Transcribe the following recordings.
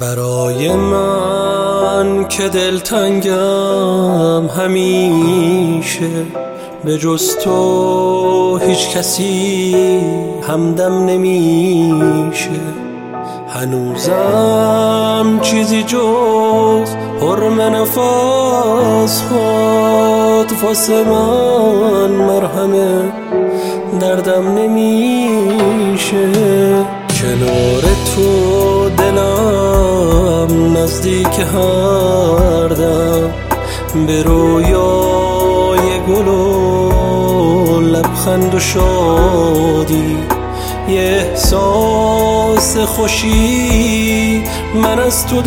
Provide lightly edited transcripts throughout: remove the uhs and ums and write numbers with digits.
برای من که دلتنگم همیشه، به جز تو هیچ کسی همدم نمیشه. هنوزم چیزی جز حرم نفس هات واسه من مرهم دردم نمیشه. کنار تو دلم نزدیک هر دم، به رویای گل و لبخند و شادی، یه احساس خوشی من از تو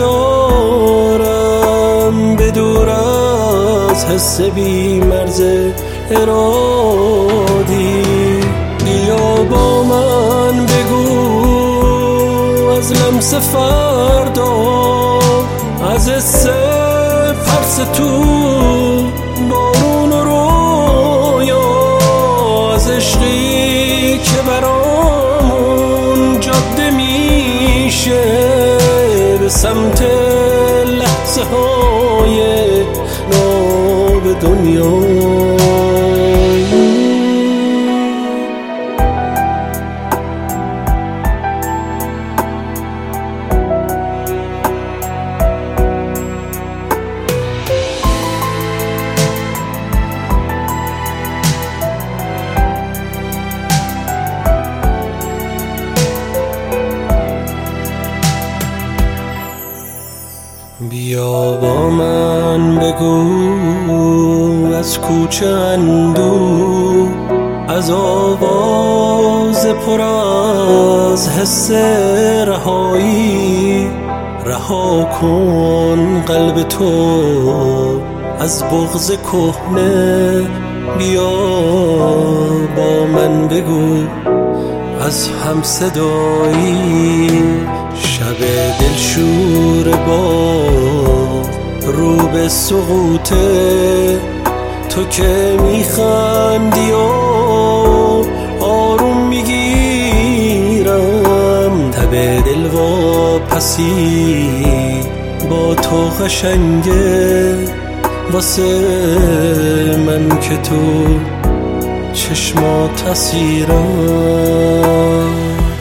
دارم، به دور از حس بی مرز ارادی. بیا با من بگو از لمس فردا، از حس پرس تو بارون و رویا، از عشقی که برامون جاده میشه به سمت لحظه های ناب دنیا. بیا با من بگو از کوچه اندوه، از آواز پر از حس رهایی، رها کن قلب تو از بغض کهنه. بیا با من بگو از هم صدایی، شب دلشور با رو به سقوطه، تو که میخندی و آروم میگیرم، تب دل و پسی با تو قشنگه واسه من که تو چشمات اسیرم.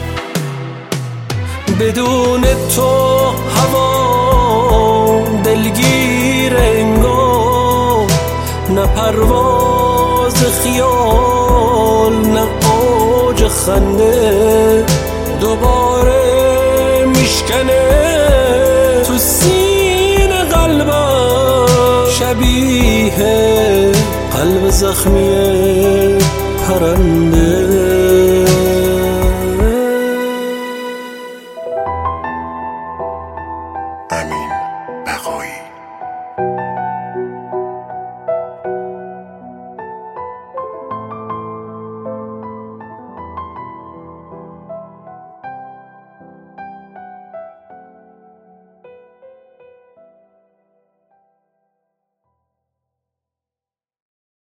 بدون تو هوا دلگیر انگار، نه پرواز خیال نه اوج خنده، دوباره میشکنه تو سینه قلبم، شبیه قلب زخمی پرنده.